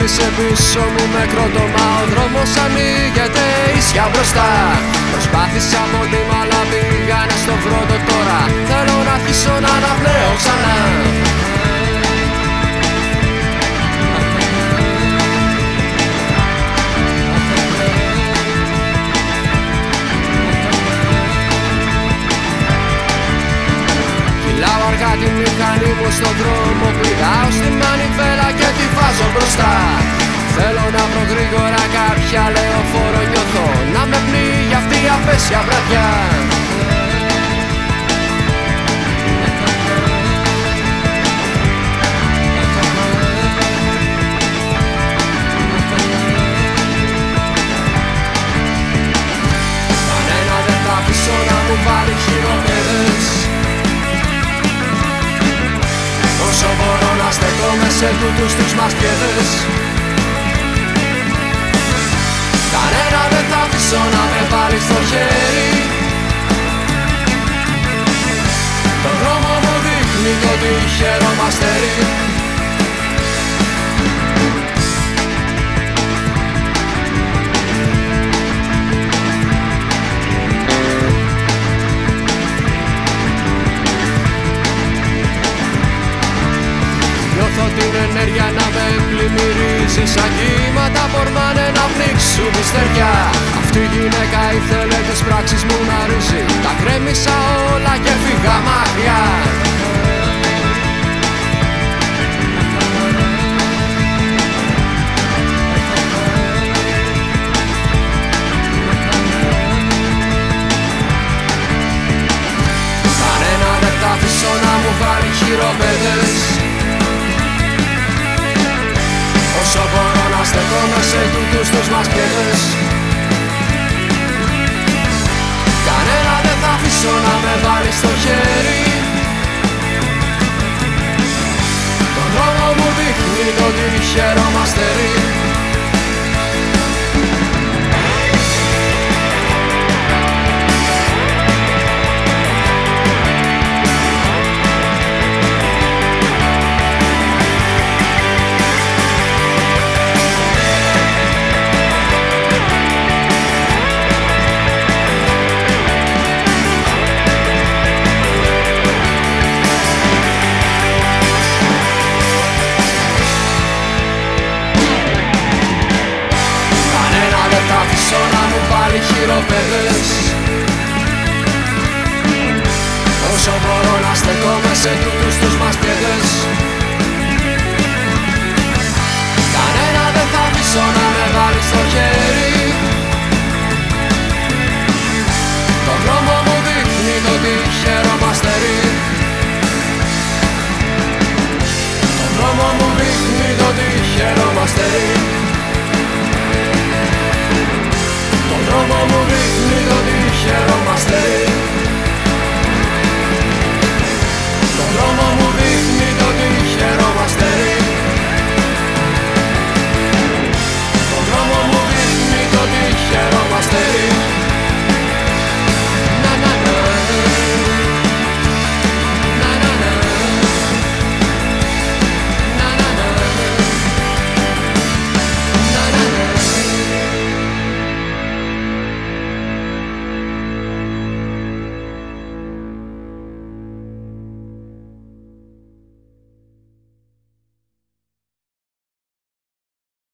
άφησε πίσω μου με κρότομα. Ο δρόμος ανοίγεται ίσια μπροστά. Προσπάθησα μόνιμα αλλά πήγανε στο βρόντο τώρα. Θέλω να αρχίσω να αναπνέω ξανά. Κυλάω αργά τη μηχανή μου στον δρόμο. Πηδάω στη μανιβέλα και τη βάζω μπροστά. Θέλω να βρω γρήγορα κάποια λεωφόρο. Νιώθω να με πνίγει αυτή η απέσια βραδιά. Κανένα δεν θα αφήσω να μου βάλει χειροπέδες. Όσο μπορώ να στεκόμαι σε τούτους τους μασκέδες. Κανένα δεν θα αφήσω να με βάλει στο χέρι. Το δρόμο μου δείχνει το τυχερό μαστέρι. Νιώθω την ενέργεια να με πλημμυρίζει. Σαν κύματα πορμάνε να πνίξουν η στεριά. Αυτή η γυναίκα ήθελε τις πράξεις μου να ρίσει. Τα κρέμισα όλα και φύγα μακριά. Κανένα δεν θα αφήσω να μου βάλει χειροπέδες. Όσο μπορώ να στεκόμαι σε τούτους τους μασκέδες. Κανένα δεν θα αφήσω να με βάλει στο χέρι. Το δρόμο μου δείχνει το τυχερό μαστέρι. Να μου βάλει χειροπέδες. Όσο μπορώ να στεκόμαι σε τούτους τους μασκέδες. Κανένα δεν θα αφήσω να με βάλει στο χέρι. Το δρόμο μου δείχνει το τυχερό μαστέρι. Το δρόμο μου δείχνει το τυχερό μαστέρι.